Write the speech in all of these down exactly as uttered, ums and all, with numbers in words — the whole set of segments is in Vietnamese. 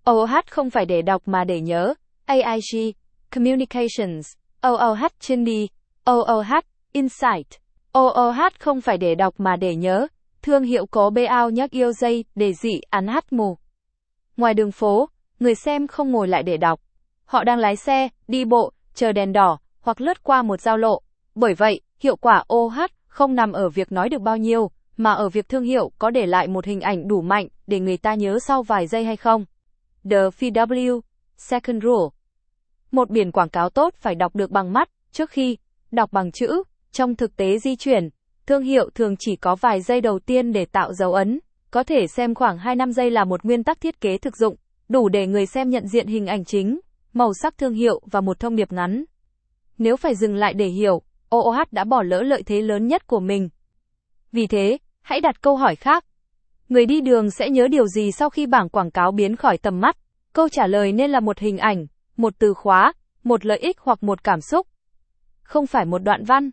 O O H không phải để đọc mà để nhớ. A I G, Communications, O O H Trendy, O O H, Insight. O O H không phải để đọc mà để nhớ. Thương hiệu có bao nhắc yêu dây, để dị án hát mù. Ngoài đường phố, người xem không ngồi lại để đọc. Họ đang lái xe, đi bộ, chờ đèn đỏ, hoặc lướt qua một giao lộ. Bởi vậy, hiệu quả O O H không nằm ở việc nói được bao nhiêu, mà ở việc thương hiệu có để lại một hình ảnh đủ mạnh để người ta nhớ sau vài giây hay không. The pê vê Second Rule. Một biển quảng cáo tốt phải đọc được bằng mắt, trước khi đọc bằng chữ. Trong thực tế di chuyển, thương hiệu thường chỉ có vài giây đầu tiên để tạo dấu ấn. Có thể xem khoảng hai đến năm giây là một nguyên tắc thiết kế thực dụng, đủ để người xem nhận diện hình ảnh chính, màu sắc thương hiệu và một thông điệp ngắn. Nếu phải dừng lại để hiểu, O O H đã bỏ lỡ lợi thế lớn nhất của mình. Vì thế, hãy đặt câu hỏi khác. Người đi đường sẽ nhớ điều gì sau khi bảng quảng cáo biến khỏi tầm mắt? Câu trả lời nên là một hình ảnh, một từ khóa, một lợi ích hoặc một cảm xúc. Không phải một đoạn văn.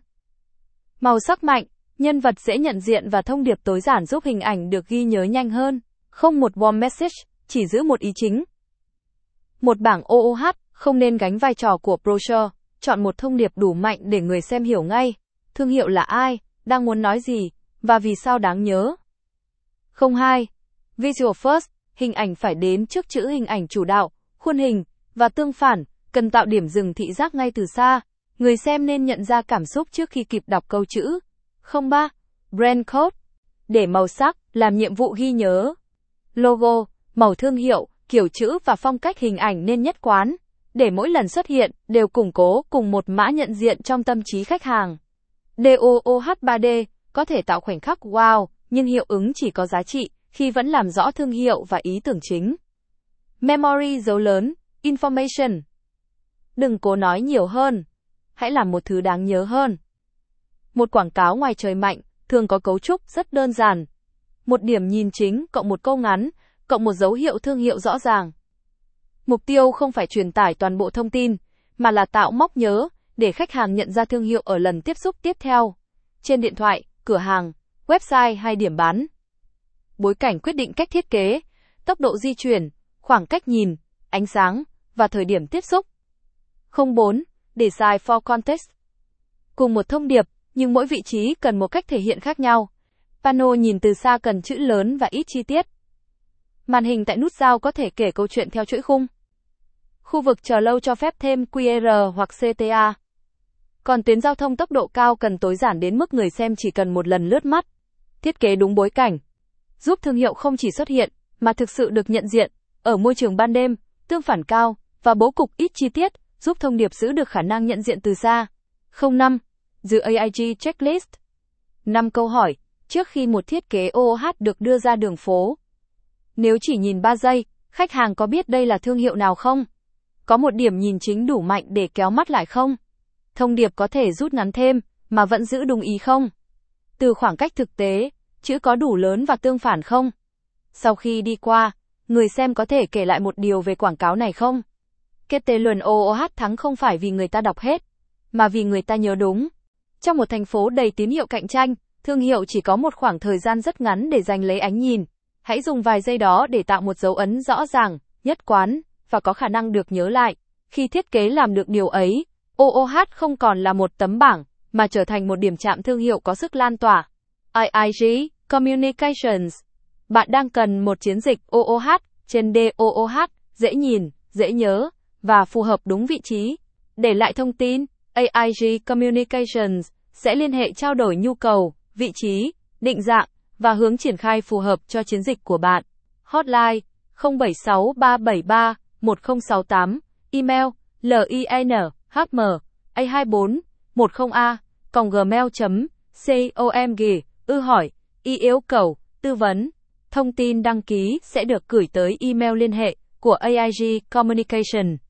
Màu sắc mạnh, nhân vật dễ nhận diện và thông điệp tối giản giúp hình ảnh được ghi nhớ nhanh hơn. Không một warm message, chỉ giữ một ý chính. Một bảng O O H không nên gánh vai trò của brochure, chọn một thông điệp đủ mạnh để người xem hiểu ngay. Thương hiệu là ai, đang muốn nói gì, và vì sao đáng nhớ. Không hai. Visual first, hình ảnh phải đến trước chữ hình ảnh chủ đạo, khuôn hình, và tương phản, cần tạo điểm dừng thị giác ngay từ xa. Người xem nên nhận ra cảm xúc trước khi kịp đọc câu chữ. Không ba. Brand code, để màu sắc, làm nhiệm vụ ghi nhớ. Logo, màu thương hiệu, kiểu chữ và phong cách hình ảnh nên nhất quán, để mỗi lần xuất hiện, đều củng cố cùng một mã nhận diện trong tâm trí khách hàng. đê o o hát ba D, có thể tạo khoảnh khắc wow, nhưng hiệu ứng chỉ có giá trị khi vẫn làm rõ thương hiệu và ý tưởng chính. Memory dấu lớn, information. Đừng cố nói nhiều hơn. Hãy làm một thứ đáng nhớ hơn. Một quảng cáo ngoài trời mạnh, thường có cấu trúc rất đơn giản. Một điểm nhìn chính, cộng một câu ngắn, cộng một dấu hiệu thương hiệu rõ ràng. Mục tiêu không phải truyền tải toàn bộ thông tin, mà là tạo mốc nhớ, để khách hàng nhận ra thương hiệu ở lần tiếp xúc tiếp theo. Trên điện thoại, cửa hàng, website hay điểm bán. Bối cảnh quyết định cách thiết kế, tốc độ di chuyển, khoảng cách nhìn, ánh sáng, và thời điểm tiếp xúc. Không bốn. Design for context. Cùng một thông điệp, nhưng mỗi vị trí cần một cách thể hiện khác nhau. Pano nhìn từ xa cần chữ lớn và ít chi tiết. Màn hình tại nút giao có thể kể câu chuyện theo chuỗi khung. Khu vực chờ lâu cho phép thêm quy rờ hoặc xê tê a. Còn tuyến giao thông tốc độ cao cần tối giản đến mức người xem chỉ cần một lần lướt mắt. Thiết kế đúng bối cảnh, giúp thương hiệu không chỉ xuất hiện, mà thực sự được nhận diện. Ở môi trường ban đêm, tương phản cao, và bố cục ít chi tiết, giúp thông điệp giữ được khả năng nhận diện từ xa. Không năm. The A I G Checklist. năm câu hỏi, trước khi một thiết kế O O H được đưa ra đường phố. Nếu chỉ nhìn ba giây, khách hàng có biết đây là thương hiệu nào không? Có một điểm nhìn chính đủ mạnh để kéo mắt lại không? Thông điệp có thể rút ngắn thêm, mà vẫn giữ đúng ý không? Từ khoảng cách thực tế, chữ có đủ lớn và tương phản không? Sau khi đi qua, người xem có thể kể lại một điều về quảng cáo này không? Kết luận O O H thắng không phải vì người ta đọc hết, mà vì người ta nhớ đúng. Trong một thành phố đầy tín hiệu cạnh tranh, thương hiệu chỉ có một khoảng thời gian rất ngắn để giành lấy ánh nhìn. Hãy dùng vài giây đó để tạo một dấu ấn rõ ràng, nhất quán, và có khả năng được nhớ lại. Khi thiết kế làm được điều ấy, O O H không còn là một tấm bảng, mà trở thành một điểm chạm thương hiệu có sức lan tỏa. I I G, Communications. Bạn đang cần một chiến dịch O O H trên đê O O H, dễ nhìn, dễ nhớ, và phù hợp đúng vị trí. Để lại thông tin, A I G Communications sẽ liên hệ trao đổi nhu cầu, vị trí, định dạng, và hướng triển khai phù hợp cho chiến dịch của bạn. Hotline không bảy sáu ba bảy ba một không sáu tám, email linhm a hai bốn một không a còng gmail chấm com. Ư hỏi, y yêu cầu, tư vấn. Thông tin đăng ký sẽ được gửi tới email liên hệ của A I G Communication.